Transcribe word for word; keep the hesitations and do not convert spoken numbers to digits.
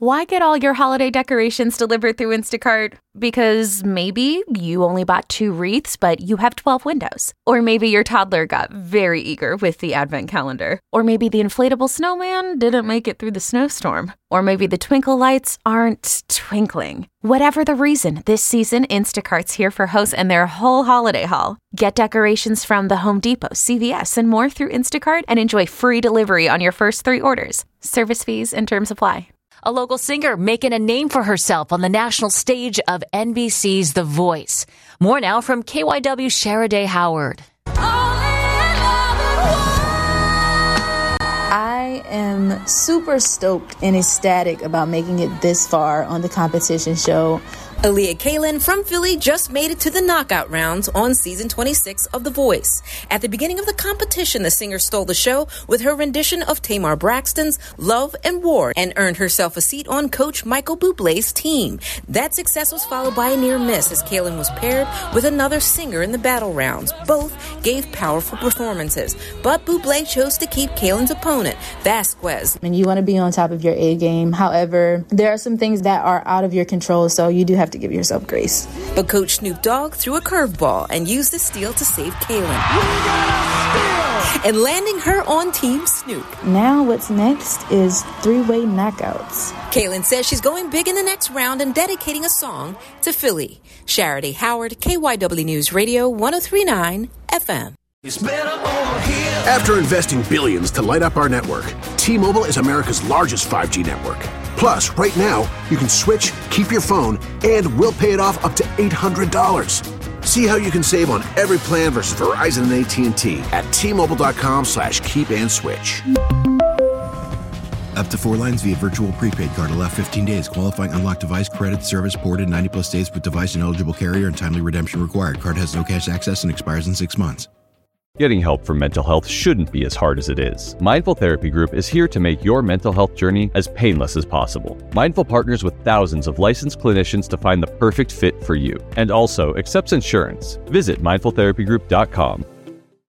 Why get all your holiday decorations delivered through Instacart? Because maybe you only bought two wreaths, but you have twelve windows. Or maybe your toddler got very eager with the advent calendar. Or maybe the inflatable snowman didn't make it through the snowstorm. Or maybe the twinkle lights aren't twinkling. Whatever the reason, this season, Instacart's here for hosts and their whole holiday haul. Get decorations from the Home Depot, C V S, and more through Instacart and enjoy free delivery on your first three orders. Service fees and terms apply. A local singer making a name for herself on the national stage of N B C's The Voice. More now from K Y W's Sharaday Howard. I am super stoked and ecstatic about making it this far on the competition show. Aaliyah Kalin from Philly just made it to the knockout rounds on season twenty-six of The Voice. At the beginning of the competition, the singer stole the show with her rendition of Tamar Braxton's Love and War and earned herself a seat on Coach Michael Bublé's team. That success was followed by a near miss as Kalin was paired with another singer in the battle rounds. Both gave powerful performances, but Bublé chose to keep Kalin's opponent, Vasquez. And you want to be on top of your A game. However, there are some things that are out of your control, so you do have to give yourself grace. But Coach Snoop Dogg threw a curveball and used the steal to save Kalin. And landing her on Team Snoop. Now what's next is three-way knockouts. Kalin says she's going big in the next round and dedicating a song to Philly. Sharaday Howard, K Y W News Radio, one oh three point nine F M. After investing billions to light up our network, T-Mobile is America's largest five G network. Plus, right now, you can switch, keep your phone, and we'll pay it off up to eight hundred dollars. See how you can save on every plan versus Verizon and A T and T at T-Mobile.com slash keep and switch. Up to four lines via virtual prepaid card. Allow fifteen days. Qualifying unlocked device credit service ported ninety plus days with device and eligible carrier and timely redemption required. Card has no cash access and expires in six months. Getting help for mental health shouldn't be as hard as it is. Mindful Therapy Group is here to make your mental health journey as painless as possible. Mindful partners with thousands of licensed clinicians to find the perfect fit for you, and also accepts insurance. Visit mindful therapy group dot com.